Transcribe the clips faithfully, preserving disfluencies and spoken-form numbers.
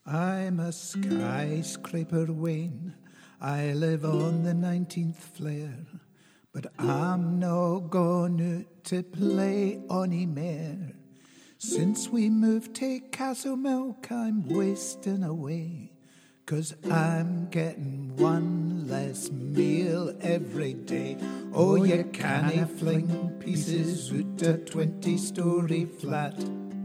I'm a skyscraper, Wayne. I live on the nineteenth flare, but I'm no going to play ony mair. Since we moved to Castlemilk, I'm wasting away, 'cause I'm getting one less meal every day. Oh, you canna fling pieces out a twenty-storey flat.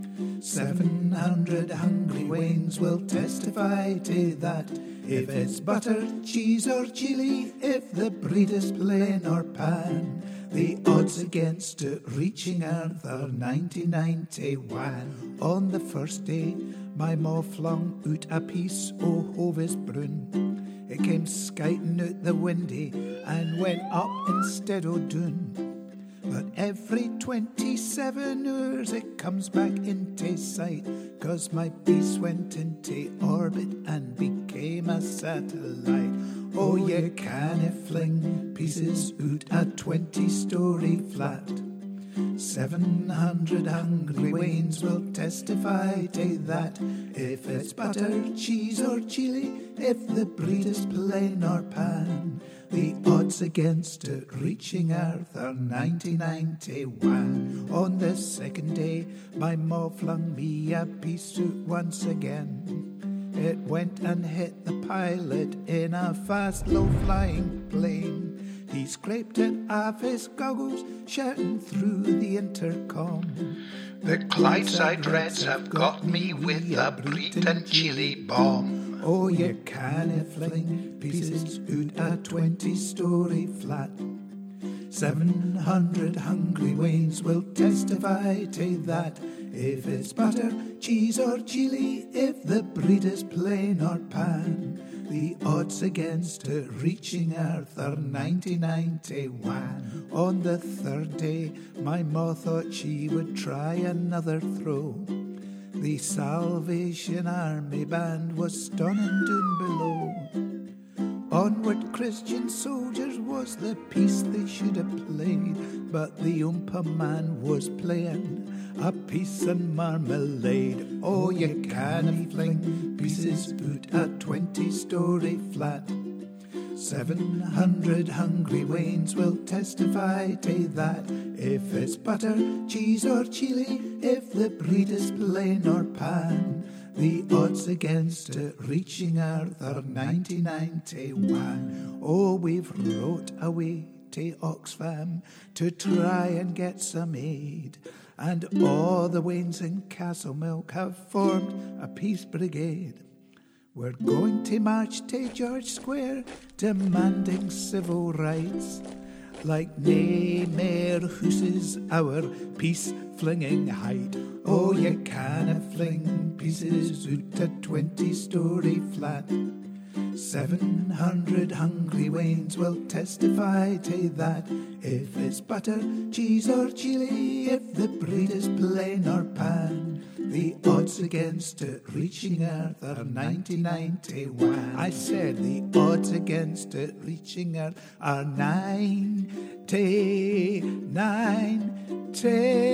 Seven hundred hungry Waynes will testify to that. If it's butter, cheese or chili, if the breed is plain or pan, the odds against it reaching earth are ninety-nine to one. On the first day, my ma flung out a piece o' Hovis brun. It came skiting out the windy and went up instead o' doon. But every twenty-seven hours it comes back into sight, 'cause my piece went into orbit and became a satellite. Oh, you canna fling pieces out a twenty-storey flat. Seven hundred hungry Waynes will testify to that. If it's butter, cheese or chili, if the breed is plain or pan, the odds against it reaching earth are ninety-nine to one. On the second day, my ma flung me a piece out once again. It went and hit the pilot in a fast, low-flying plane. He scraped it off his goggles, shouting through the intercom, "The Clydeside Reds have got me with a Breton chili bomb." Oh, you canna fling pieces out a twenty-storey flat. Seven hundred hungry Waynes will testify to that. If it's butter, cheese or chili, if the breed is plain or pan, the odds against it reaching earth are ninety-nine to one. On the third day, my ma thought she would try another throw. The Salvation Army band was stunning down below. Onward, Christian soldiers was the piece they should have played, but the Oompa man was playing a piece of marmalade. Oh, you canna fling pieces out a twenty-storey flat. Seven hundred hungry Waynes will testify to that. If it's butter, cheese or chili, if the breed is plain or pan, the odds against it reaching earth are ninety-nine to one. Oh, we've wrote away to Oxfam to try and get some aid, and all the Waynes in Castlemilk have formed a peace brigade. We're going to march to George Square, demanding civil rights, like nae mair hooses our peace-flinging height. Oh, you canna fling pieces out a twenty-storey flat. Seven hundred hungry Waynes will testify to that. If it's butter, cheese or chili, if the breed is plain or pan, the odds against it reaching earth are ninety-nine to one. I said the odds against it reaching earth are nine to nine to